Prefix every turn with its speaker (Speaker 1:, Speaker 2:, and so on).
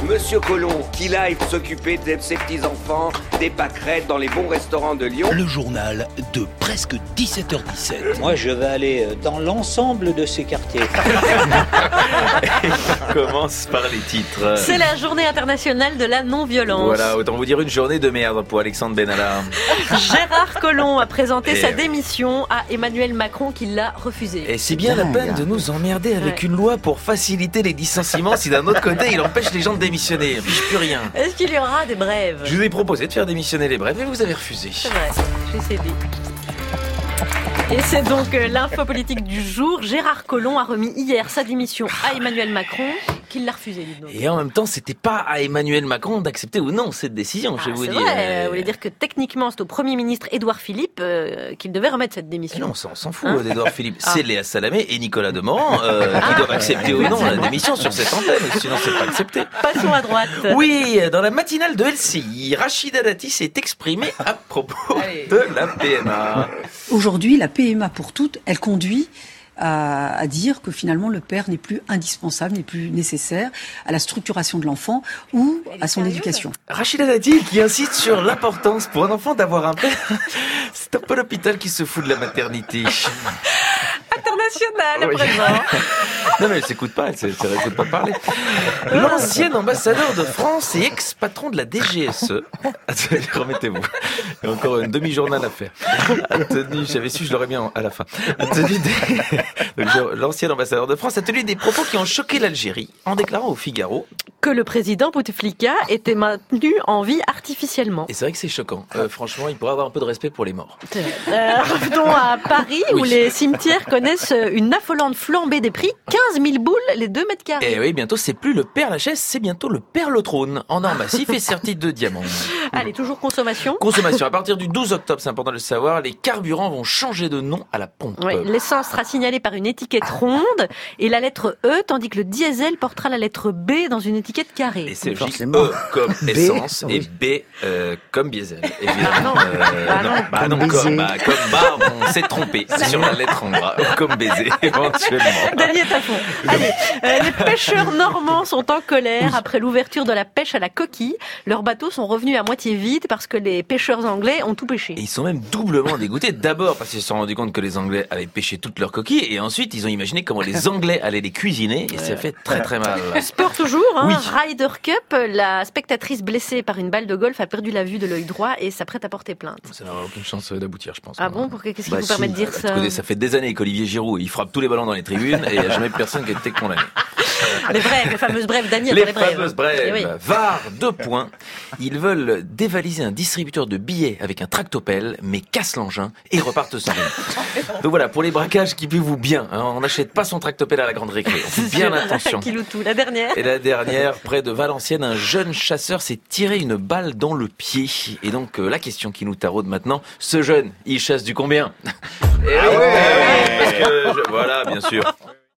Speaker 1: Monsieur Collomb, qu'il aille s'occuper de ses petits-enfants, des pâquerettes dans les bons restaurants de Lyon.
Speaker 2: Le journal de presque 17h17.
Speaker 3: Moi, je vais aller dans l'ensemble de ces quartiers.
Speaker 4: On commence par les titres.
Speaker 5: C'est la journée internationale de la non-violence.
Speaker 4: Voilà, autant vous dire une journée de merde pour Alexandre Benalla.
Speaker 5: Gérard Collomb a présenté sa démission à Emmanuel Macron qui l'a refusée.
Speaker 4: Et c'est bien la peine de nous emmerder avec une loi pour faciliter les licenciements si d'un autre côté il empêche les gens de démissionner. Puis plus rien.
Speaker 5: Est-ce qu'il y aura des brèves ?
Speaker 4: Je vous ai proposé de faire démissionner les brèves et vous avez refusé.
Speaker 5: C'est vrai, j'ai cédé. Et c'est donc l'info politique du jour. Gérard Collomb a remis hier sa démission à Emmanuel Macron, qui l'a refusé.
Speaker 4: Et en même temps, c'était pas à Emmanuel Macron d'accepter ou non cette décision, je vous
Speaker 5: c'est
Speaker 4: dis.
Speaker 5: Vrai. Vous voulez dire que techniquement, c'est au Premier ministre Édouard Philippe qu'il devait remettre cette démission.
Speaker 4: Non, on s'en fout d'Édouard Philippe. C'est Léa Salamé et Nicolas Demorand qui doivent accepter ou non la démission sur cette antenne, sinon c'est pas accepté.
Speaker 5: Passons à droite.
Speaker 4: Oui, dans la matinale de LCI, Rachida Dati s'est exprimée à propos de la PMA.
Speaker 6: Aujourd'hui, la PMA pour toutes, elle conduit à dire que finalement le père n'est plus indispensable, n'est plus nécessaire à la structuration de l'enfant ou à son éducation.
Speaker 4: Rachida Dati qui insiste sur l'importance pour un enfant d'avoir un père. C'est un peu l'hôpital qui se fout de la maternité.
Speaker 5: International à présent.
Speaker 4: Non mais elle s'écoute pas, elle écoute pas parler. L'ancien ambassadeur de France et ex-patron de la DGSE. Remettez-vous. Il y a encore une demi-journal à faire. J'avais su, je l'aurais bien à la fin. L'ancien ambassadeur de France a tenu des propos qui ont choqué l'Algérie en déclarant au Figaro
Speaker 5: que le président Bouteflika était maintenu en vie artificiellement.
Speaker 4: Et c'est vrai que c'est choquant. Franchement, il pourrait avoir un peu de respect pour les morts.
Speaker 5: Revenons à Paris où les cimetières connaissent une affolante flambée des prix. 15 000 boules les 2 mètres carrés.
Speaker 4: Et oui, bientôt c'est plus le Père Lachaise, c'est bientôt le Père Le Trône en or massif et serti de diamants.
Speaker 5: Allez, toujours consommation.
Speaker 4: Consommation. À partir du 12 octobre, c'est important de le savoir, les carburants vont changer de nom à la pompe.
Speaker 5: Oui, l'essence sera signalée par une étiquette ronde et la lettre E, tandis que le diesel portera la lettre B dans une étiquette carrée.
Speaker 4: Et c'est logique, E comme essence et B comme diesel. Évidemment. Comme bar, on s'est trompé sur la lettre en gras, comme baiser, éventuellement.
Speaker 5: Daniel est à fond. Allez, les pêcheurs normands sont en colère après l'ouverture de la pêche à la coquille. Leurs bateaux sont revenus à moitié vides parce que les pêcheurs anglais ont tout pêché.
Speaker 4: Et ils sont même doublement dégoûtés. D'abord parce qu'ils se sont rendus compte que les Anglais avaient pêché toutes leurs coquilles et ensuite ils ont imaginé comment les Anglais allaient les cuisiner et ça fait très très mal.
Speaker 5: Sport toujours,
Speaker 4: Oui.
Speaker 5: Ryder Cup, la spectatrice blessée par une balle de golf a perdu la vue de l'œil droit et s'apprête à porter plainte.
Speaker 4: Ça n'aura aucune chance d'aboutir, je pense.
Speaker 5: Ah bon, qu'est-ce qui vous permet de dire ça?
Speaker 4: Écoutez, ça fait des années qu'Olivier Giroud, il frappe tous les ballons dans les tribunes et il n'y a jamais personne qui a été condamné.
Speaker 5: Les fameuses brèves, Daniel.
Speaker 4: Les fameuses brèves.
Speaker 5: Oui.
Speaker 4: VAR, 2 points. Ils veulent dévaliser un distributeur de billets avec un tractopelle, mais cassent l'engin et repartent sans rien. Donc voilà, pour les braquages, kippez-vous bien. On n'achète pas son tractopelle à la grande récré. On fait bien attention.
Speaker 5: Kiloutou, la dernière.
Speaker 4: Et la dernière, près de Valenciennes, un jeune chasseur s'est tiré une balle dans le pied. Et donc, la question qui nous taraude maintenant, ce jeune, il chasse du combien? Parce que voilà, bien sûr.